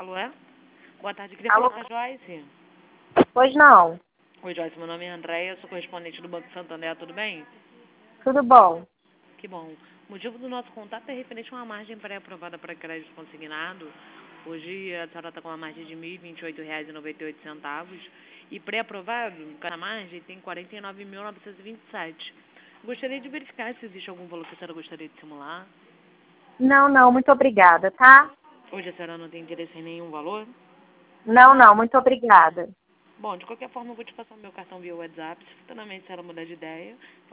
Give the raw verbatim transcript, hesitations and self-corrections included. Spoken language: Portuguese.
Alô, é? Boa tarde, queria Alô? falar com a Joyce. Pois não. Oi, Joyce, meu nome é Andréia, sou correspondente do Banco Santander, tudo bem? Tudo bom? Que bom. O motivo do nosso contato é referente a uma margem pré-aprovada para crédito consignado. Hoje a senhora está com uma margem de mil e vinte e oito reais e noventa e oito centavos e pré-aprovado, cada margem tem quarenta e nove mil novecentos e vinte e sete. Gostaria de verificar se existe algum valor que a senhora gostaria de simular. Não, não, muito obrigada, tá? Hoje a senhora não tem interesse em nenhum valor? Não, não, muito obrigada. Bom, de qualquer forma eu vou te passar o meu cartão via WhatsApp, se futuramente a senhora mudar de ideia.